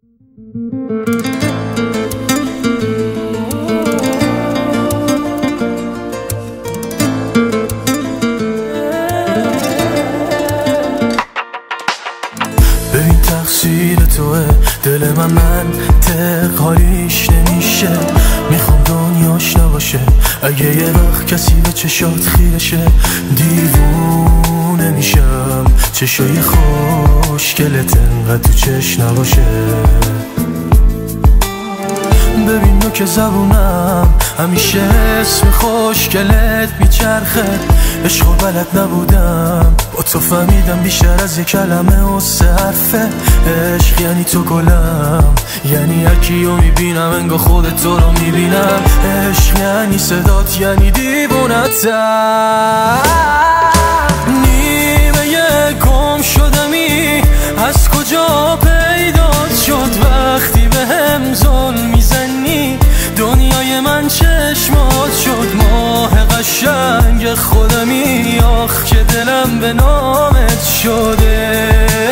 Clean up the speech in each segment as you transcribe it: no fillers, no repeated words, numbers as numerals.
ببین تقصیر توه، دل من منطق حالیش نمیشه. میخوام دنیاش نباشه، اگه یه وقت کسی به چشات خیرشه. دیوونه میشم چشای خوشگلت انقدر تو چش نباشه. ببین نو که زبونم همیشه اسم خوشگلت میچرخه. عشقو بلد نبودم، با تو فهمیدم بیشتر از یک کلمه و 3 حرفه. عشق یعنی تو گلم، یعنی هرکیو میبینم انگار خودت تو رو میبینم. عشق یعنی صدات، یعنی دیوونتم. نیمه گم شدمی، از کجا پیدات شد وقتی به هم ظلم میزنی؟ دنیای من چشمات شد ماه قشنگ خودمی. آخ که دلم به نامت شده.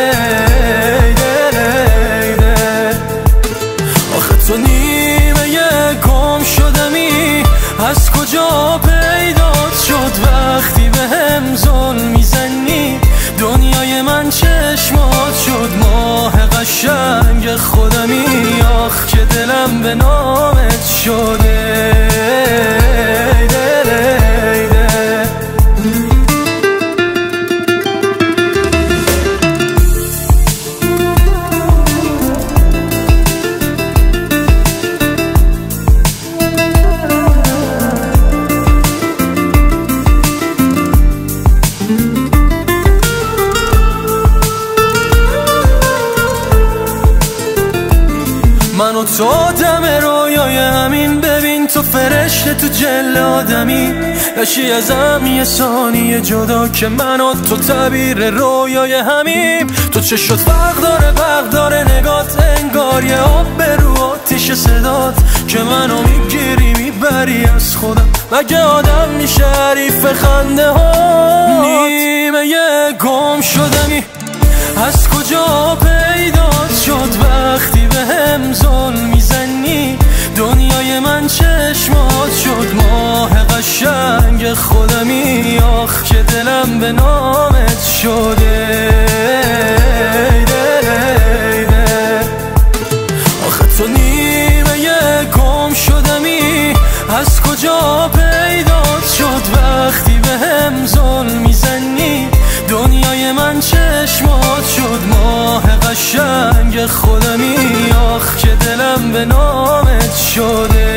آخه تو نیمه گم شدمی، از کجا پیدات شد وقتی به هم ظلم میزنی؟ دنیای من چشمات شد ماه قشنگ خودمی. آخ که دلم به نامت شده. من و تو آدم رویای همین. ببین تو فرشته تو جل آدمی، نشی ازم یه ثانیه جدا که من و تو تعبیر رویای همیم. تو چشات فرق داره نگات، انگار یه آب به رو آتیش صدات که منو میگیری میبری از خودم. مگه آدم میشه حریف خنده ها؟ نیمه گم شدمی، از کجا پیدات شد وقتی به هم ظلم میزنی؟ دنیای من چشمات شد ماه قشنگ خودمی. آخ که دلم به نامت شده. آخه تو نیمه گم شدمی، از کجا پیدات شد وقتی به هم ظلم میزنی؟ دنیای من چشمات شد ماه قشنگ خودمی. آخ که دلم به نامت شده.